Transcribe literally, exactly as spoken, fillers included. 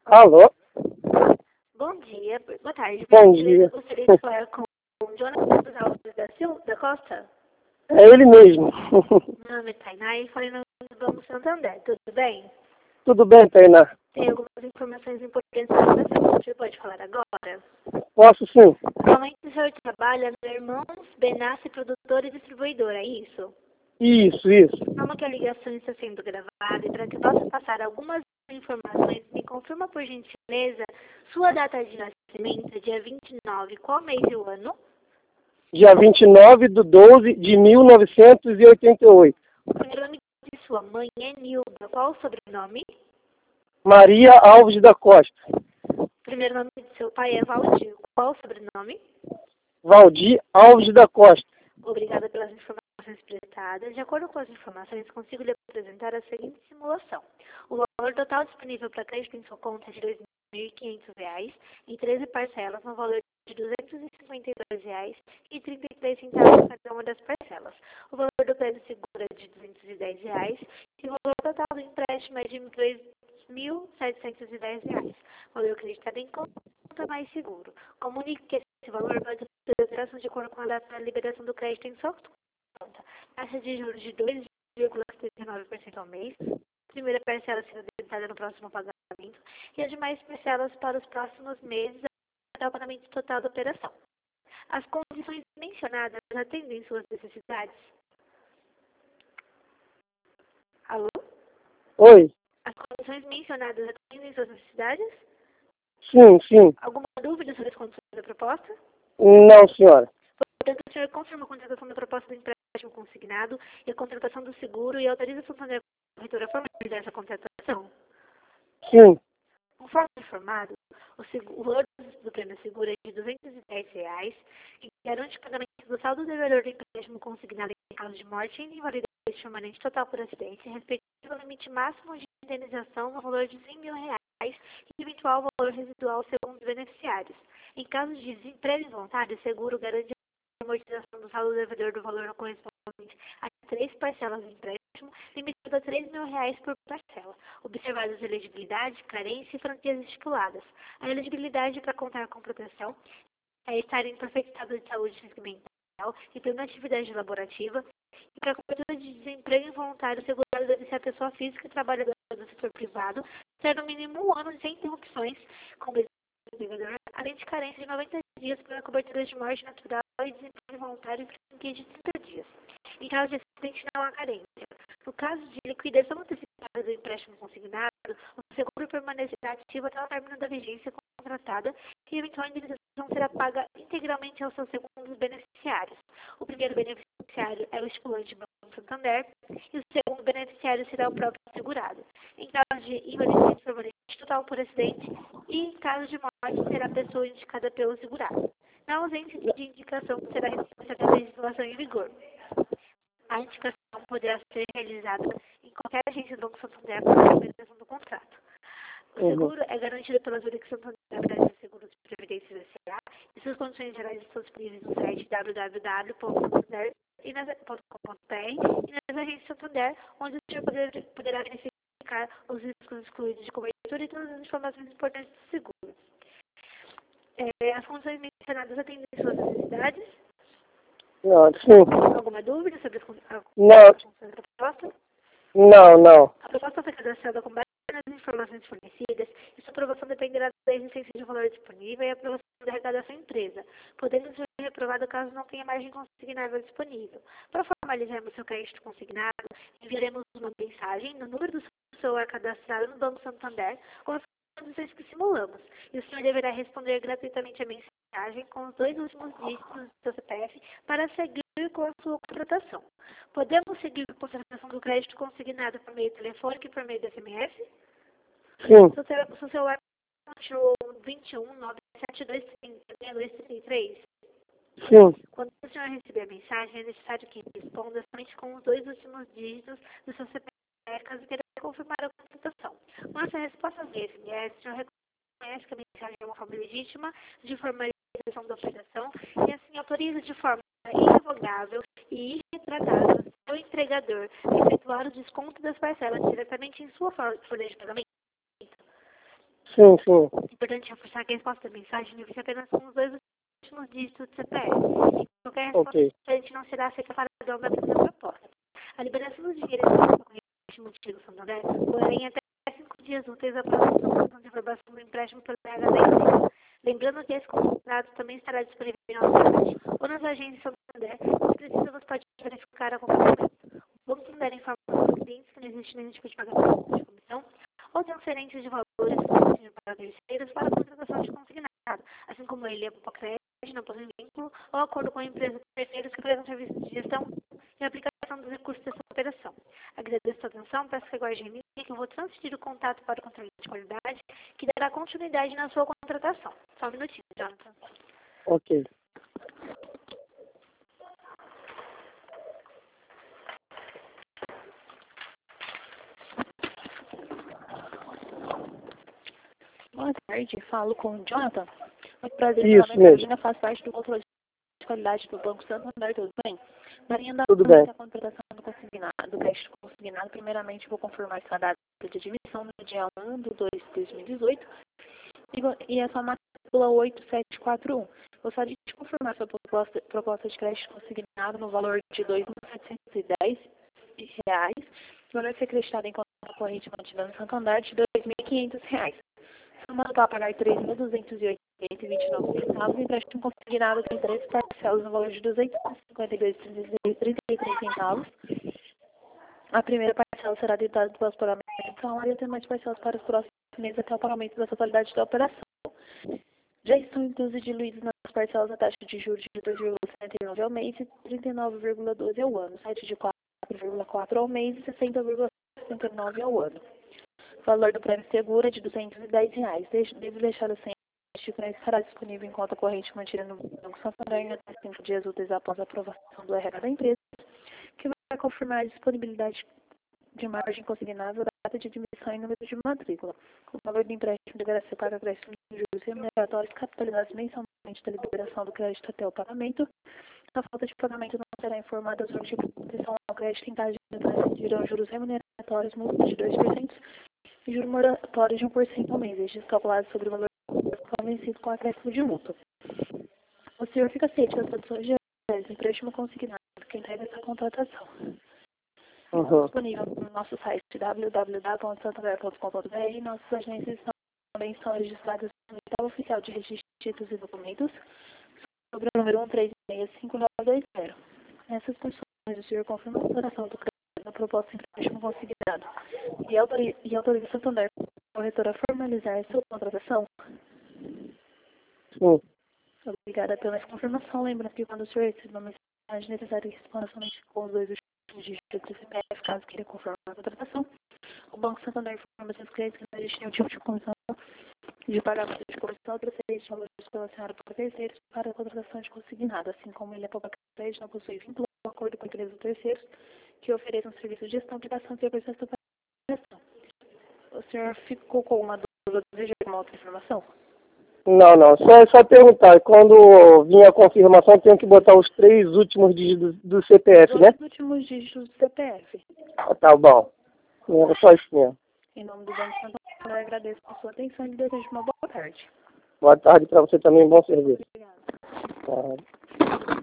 Alô? Bom dia, boa tarde. Bom dia. Eu gostaria de falar com o Jonathan Alves da Silva da Costa. É ele mesmo. Meu nome é Tainá e falei no Banco Santander. Tudo bem? Tudo bem, Tainá? Tem algumas informações importantes para você. Você pode falar agora? Posso sim. Atualmente o senhor trabalha no Irmãos Benassi Produtora e Distribuidora, é isso? Isso, isso. Calma que a ligação está sendo gravada e para que eu possa passar algumas informações, me confirma por gentileza sua data de nascimento, dia vinte e nove, qual mês e o ano? Dia vinte e nove de doze de mil novecentos e oitenta e oito. O primeiro nome de sua mãe é Nilda, qual o sobrenome? Maria Alves da Costa. O primeiro nome de seu pai é Valdir, qual o sobrenome? Valdir Alves da Costa. Obrigada pelas informações prestadas. De acordo com as informações, consigo lhe apresentar a seguinte simulação. O valor total disponível para crédito em sua conta é de dois mil e quinhentos reais em treze parcelas, no valor de duzentos e cinquenta e dois reais e trinta e três centavos cada uma das parcelas. O valor do crédito seguro é de duzentos e dez reais e o valor total do empréstimo é de dois mil setecentos e dez reais. O valor acreditado em conta mais seguro. Comunique que esse valor vai ser operação de acordo com a data da liberação do crédito em sua conta. Taxa de juros de dois vírgula setenta e nove por cento ao mês. Primeira parcela será debitada no próximo pagamento e as demais parcelas para os próximos meses até o pagamento total da operação. As condições mencionadas atendem suas necessidades? Alô? Oi? As condições mencionadas atendem suas necessidades? Sim, sim. Alguma dúvida sobre as condições da proposta? Não, senhora. Portanto, o senhor confirma a contratação da proposta do empréstimo consignado e a contratação do seguro e autoriza a Santander Corretora a formalizar essa contratação? Sim. Conforme informado, o, seguro, o valor do prêmio seguro é de duzentos e dez reais e garante o pagamento do saldo devedor do empréstimo consignado em caso de morte e invalidez permanente total por acidente, respectivo ao limite máximo de indenização no valor de cem mil reais e eventual valor residual segundo os beneficiários. Em caso de desemprego involuntário, o seguro garante a amortização do saldo devedor do valor correspondente a três parcelas do empréstimo, limitado a três mil reais por parcela, observadas a elegibilidade, carência e franquias estipuladas. A elegibilidade para contar com proteção é estar em perfeito estado de saúde física e mental e plena atividade laborativa, e para a cobertura de desemprego involuntário, o segurado deve ser a pessoa física e trabalhadora do setor privado, ter no mínimo um ano sem interrupções com o empregador, além de carência de noventa dias para a cobertura de morte natural e desemprego involuntário e franquia de trinta dias. Em caso de acidente, não há carência. No caso de liquidação antecipada do empréstimo consignado, o seguro permanecerá ativo até o término da vigência contratada e a eventual indenização será paga integralmente aos seus segundos beneficiários. O primeiro beneficiário é o estipulante Banco Santander e o segundo beneficiário será o próprio segurado. Em caso de invalidez permanente total por acidente e em caso de morte, será a pessoa indicada pelo segurado. Na ausência de indicação, será resposta da legislação em vigor. A indicação poderá ser realizada em qualquer agência do Banco Santander para a implementação do contrato. O seguro é garantido pela Zurich Santander de Seguros de Previdência S A e suas condições gerais estão disponíveis no site w w w ponto santander ponto com ponto b r e nas agências Santander, onde o senhor poder, poderá verificar os riscos excluídos de cobertura e todas as informações importantes do seguro. É, as condições mencionadas atendem suas necessidades? Não, sim. Alguma dúvida sobre as condições da proposta? Não, não. A proposta foi cadastrada com base nas informações fornecidas e sua aprovação dependerá da existência de valor disponível e a aprovação da arrecadação empresa, podendo ser reprovada caso não tenha margem consignável disponível. Para formalizarmos seu crédito consignado, enviaremos uma mensagem no número do celular cadastrado no Banco Santander com as condições que simulamos, e o senhor deverá responder gratuitamente a mensagem com os dois últimos dígitos do seu C P F para seguir com a sua contratação. Podemos seguir com a contratação do crédito consignado por meio telefônico e por meio do S M S? Sim. Seu celular continua vinte e um, nove sete dois, três dois três três? Sim. Quando o senhor receber a mensagem, é necessário que responda somente com os dois últimos dígitos do seu C P F, caso queira confirmar a contratação. Com essa resposta via S M S, o senhor reconhece que a mensagem é uma forma legítima de formalização da operação e assim autoriza de forma irrevogável e irretratável seu empregador a efetuar o desconto das parcelas diretamente em sua folha de pagamento. Sim, sim. É importante reforçar que a resposta da mensagem deve ser apenas com os dois últimos dígitos do C P F. E qualquer resposta Ok. diferente não será aceita para a data da proposta. A liberação do dinheiro com empréstimo antigo Santander ocorrerá em até cinco dias úteis após a aprovação de aprovação do empréstimo pela H D empresa. Lembrando que esse contrato também estará disponível em nosso site ou nas agências Santander. Se precisa, você pode verificar a qualquer momento. O Banco Santander informa aos clientes que não existe nenhum tipo de pagamento de comissão ou transferência de valores para terceiros para a contratação de consignado, assim como ele é para crédito, não possui vínculo ou acordo com a empresa terceiros que prestam serviço de gestão e aplicação dos recursos dessa operação. Agradeço a sua atenção, peço que aguarde em mim que eu vou transferir o contato para o controle de qualidade que dará continuidade na sua contratação. Só um minutinho, Jonathan. Ok. Boa tarde, falo com o Jonathan. Muito prazer, Isso meu nome é mesmo. Carolina, faço parte do controle de qualidade do Banco Santander, tudo bem? Daria Tudo bem. a contratação do consignado, do crédito consignado, primeiramente vou confirmar sua data de admissão no dia um de dois de dois mil e dezoito e a sua matrícula oito sete quatro um. Gostaria de confirmar sua proposta, proposta de crédito consignado no valor de dois mil setecentos e dez reais, que vai ser acreditado em conta corrente mantida no Santander de dois mil e quinhentos reais. Somando para pagar três mil duzentos e oitenta reais e vinte e nove centavos, empréstimo consignado tem três parcelas no valor de duzentos e cinquenta e dois reais e trinta e três centavos. A primeira parcela será debitada pelo pagamento do salário e as demais parcelas para os próximos meses até o pagamento da totalidade da operação. Já estão inclusos diluídos nas parcelas a taxa de juros de dois vírgula setenta e nove ao mês e trinta e nove vírgula doze ao ano, sete de quatro vírgula quatro ao mês e sessenta vírgula sessenta e nove ao ano. O valor do prêmio seguro é de duzentos e dez reais. Devo deixar o sem este crédito estará disponível em conta corrente mantida no Banco Santander em até cinco dias úteis após a aprovação do R H da empresa, que vai confirmar a disponibilidade de margem consignável, data de admissão e número de matrícula. O valor do empréstimo deverá ser pago a crédito de juros remuneratórios capitalizados mensalmente da liberação do crédito até o pagamento. A falta de pagamento não será informada sobre a proteção ao crédito em caso de transferirão juros remuneratórios, multa de dois por cento e juros moratórios de um por cento ao mês, estes calculados sobre o valor vencido com acréscimo de multa. O senhor fica ciente das condições gerais do empréstimo consignado que entrega essa contratação. Uhum. Disponível no nosso site w w w ponto santander ponto com ponto b r e nossas agências também estão registradas no edital oficial de registro de títulos e documentos sobre o número um três seis cinco nove dois zero. Nessas condições, o senhor confirma a autoração do crédito da proposta de empréstimo consignado e autoriza, e autoriza o Santander corretora a formalizar a sua contratação? Sim. Obrigada pela confirmação. Lembrando que quando o senhor receber uma mensagem necessária que responda somente com os dois últimos dígitos do C P F, caso queira confirmar a contratação, o Banco Santander informa seus clientes que não existe nenhum tipo de comissão de pagamento de comissão transferência de valores pela senhora para terceiros para a contratação de consignado, assim como ele é para crédito, não possui vínculo ou acordo com empresas ou terceiros que ofereçam serviço de gestão, aplicação e processo de operação. O senhor ficou com uma dúvida, deseja alguma outra informação? Não, não. Só, só perguntar. Quando vir a confirmação, tenho que botar os três últimos dígitos do C P F, Os né? dois últimos dígitos do C P F. Ah, tá bom. Era só isso mesmo. Em nome do Banco Santander, agradeço por sua atenção e desejo uma boa tarde. Boa tarde para você também. Bom serviço. Obrigada. Tá.